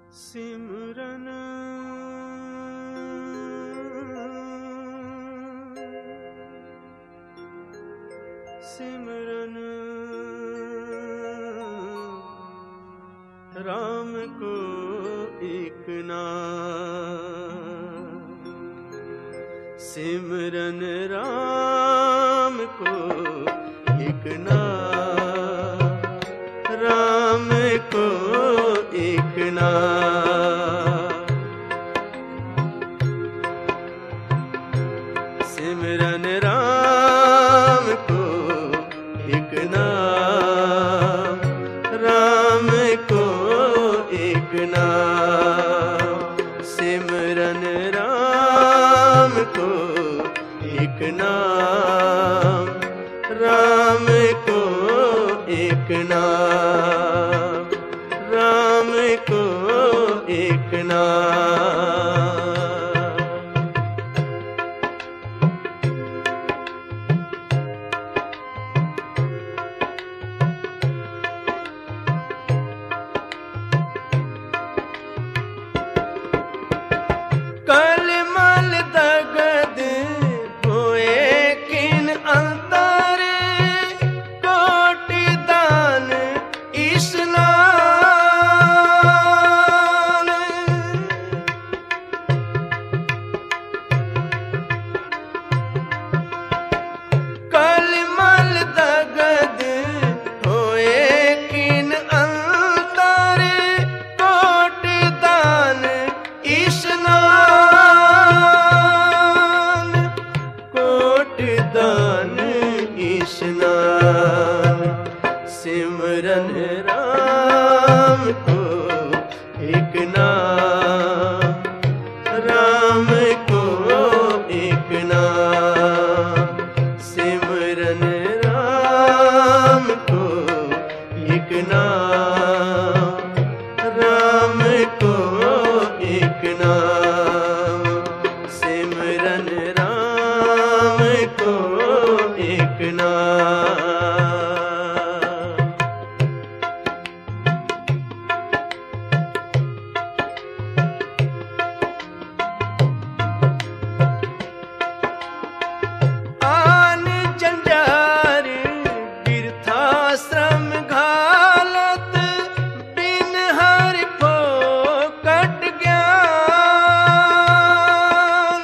सिमरन सिमरन राम को एक नाम, सिमरन राम को एक नाम, राम को एक नाम। सिमरन राम को एक नाम, राम को एक नाम। सिमरन राम को एक नाम, राम को एक नाम, राम को एक नाम। कलमल दगद होए किन अंतर, कोटि दान स्नान। कलमल दगद होए किन अंतर, कोटि दान स्नान, कोटि दान स्नान। सिमरन राम को एक नाम, राम को एक नाम। सिमरन राम को एक नाम, राम को एक नाम। सिमरन राम को एक नाम। आन जंजार बिरथा श्रम घालत, बिन हरि फोकट ज्ञान।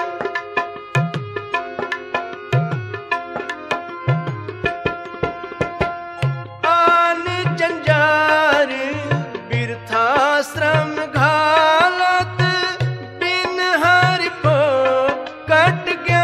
आन जंजार बिरथा श्रम घालत, बिन हरि फोकट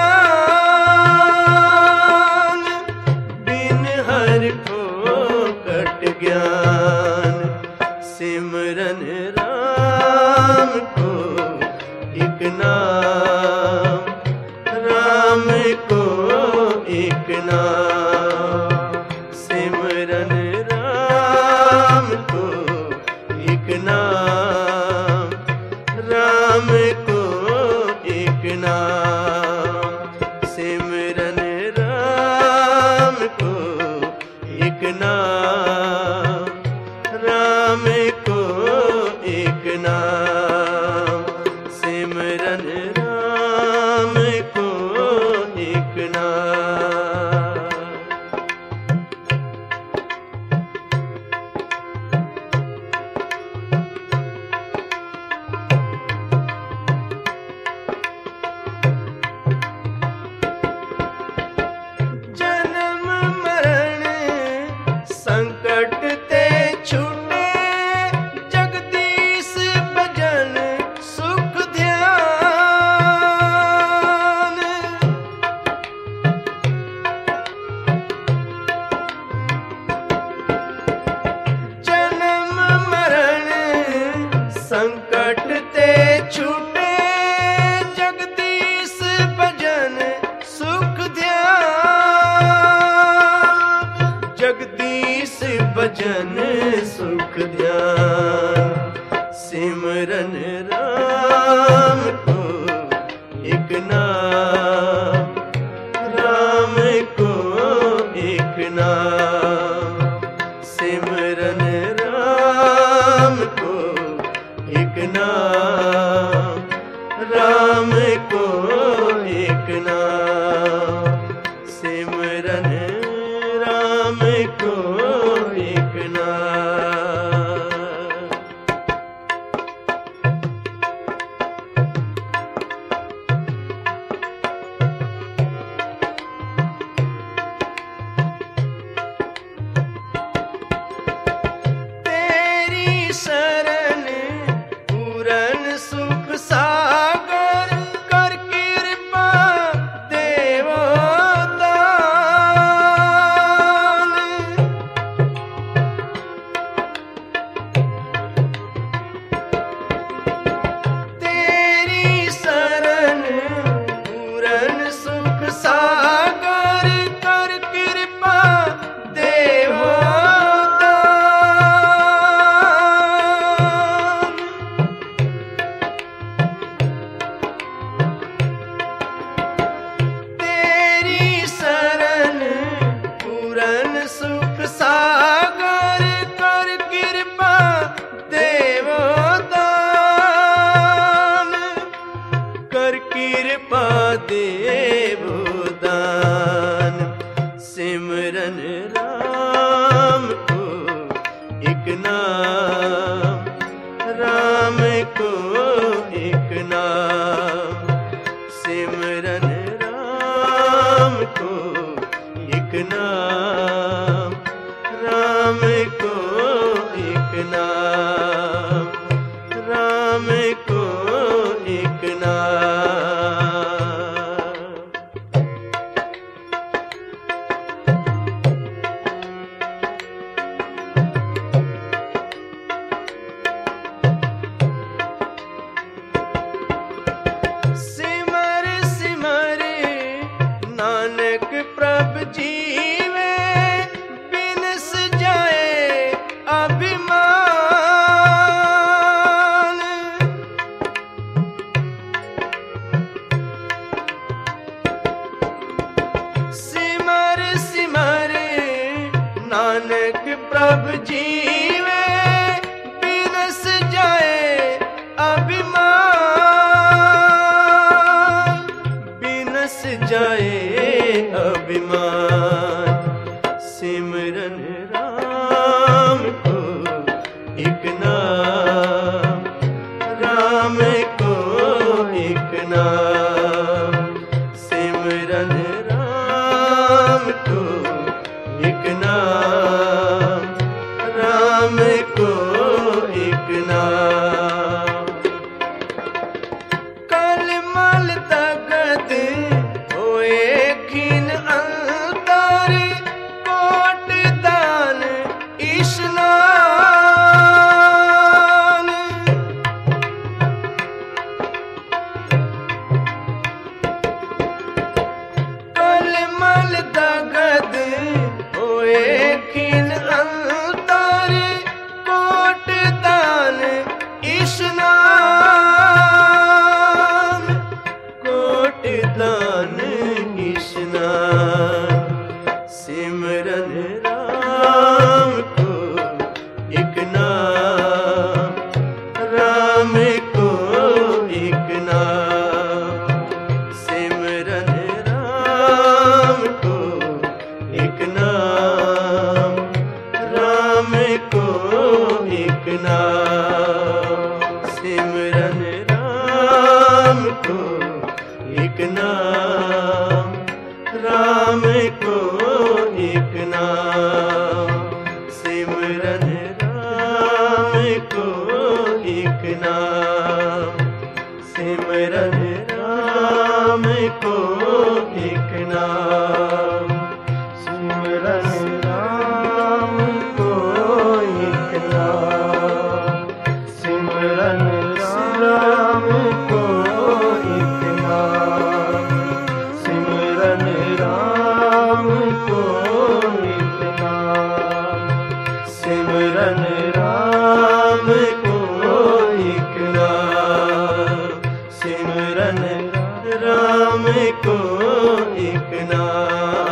ज्ञान, बिन हरि फोकट ज्ञान। सिमरन राम को एक नाम, राम को एक नाम। सिमरन राम को एक नाम, राम को एक नाम। सिमरन राम को एक नाम, राम को एक नाम। सिमरन राम को एक नाम। जन्म मरण संकट ते छूटे, जगदीश भजन सुख ध्यान। जन्म मरण संकट ते छूटे, जगदीश भजन सुख ध्यान। जगदीश भजन सुख ध्यान। सिमरन राम को एक नाम, राम को एक नाम। सिमरन राम को शरण पूरन सुख सागर कर कृपा देवो दान। तेरी शरण पूरन सुख सागर कर कृपा देवो दान। तेरी शरण पूरन सुख सागर कर कृपा देवो दान। कर कृपा देवो दान। सिमरन राम को एक नाम, राम को एक नाम। सिमरन राम को एक नाम, राम को एक नाम, राम को एक नाम। सिमर सिमर नानक प्रभ जीवे बिनस जाए अभिमान। सिमर सिमर नानक प्रभ जीवे बिनस जाए अभिमान। बिनस जाए अभिमान। सिमरन राम को एक नाम, राम को एक नाम। सिमरन राम को एक नाम, राम को एक नाम। कलमल तगद होए खिन अंतर कोट दान इस्नान। कलमल तगद होए खिन अंतर कोट दान इस्नान। कोट दान इस्नान। सिमरन राम को एक नाम, राम को एक नाम। सिमरन राम को एक नाम, राम को एक नाम। सिमरन राम को एक नाम, राम को एक नाम। सिमरन राम को एक नाम। सिमरन राम को एक नाम। सिमरन राम को एक नाम। सिमरन राम को एक नाम। सिमरन राम को एक नाम। सिमरन राम को एक नाम। सिमरन राम को एक नाम।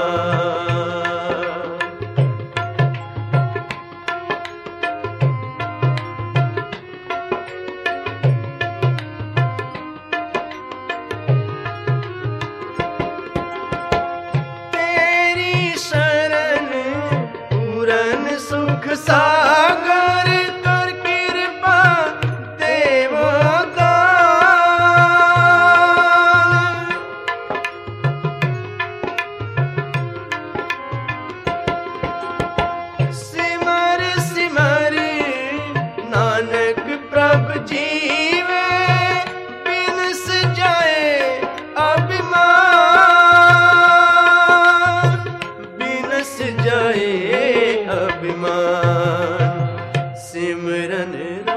सिमरन